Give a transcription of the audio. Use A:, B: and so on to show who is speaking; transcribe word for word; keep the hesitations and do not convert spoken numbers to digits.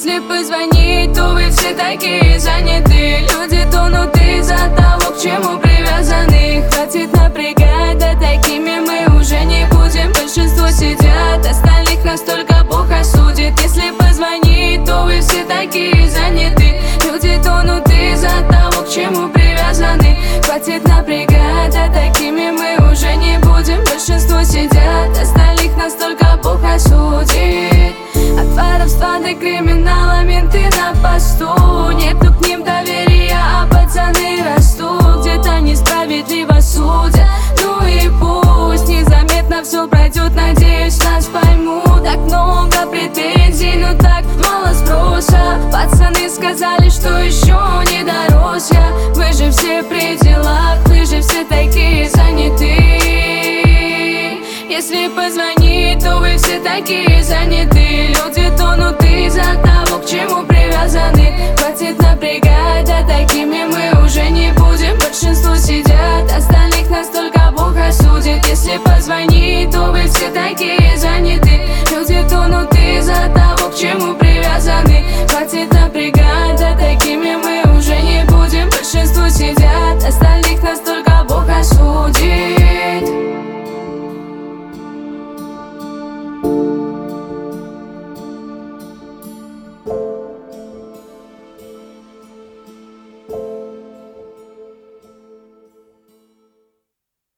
A: Если позвонить, то вы все такие заняты. Люди тонут из-за того, к чему привязаны. Хватит напрягать, да такими мы уже не будем. Большинство сидят, остальных настолько Бог осудит. Если позвонить, то вы все такие заняты. Люди тонут из-за того, к чему привязаны. Хватит напрягать, да такими мы уже не будем. Большинство сидят, остальных настолько Бог осудит. От воровства до криминала менты на посту. Нету к ним доверия, а пацаны растут. Где-то несправедливо судят. Ну и пусть незаметно все пройдет, надеюсь, нас поймут. Так много претензий, но так мало спроса. Пацаны сказали, что еще не дорос я. Вы же все при делах, вы же все такие заняты. Если позвонить, то вы все такие заняты. Люди тонут из-за того, к чему привязаны. Хватит напрягать, да такими мы уже не будем. Большинство сидят, остальных настолько Бог осудит. Если позвонить, то вы все такие заняты.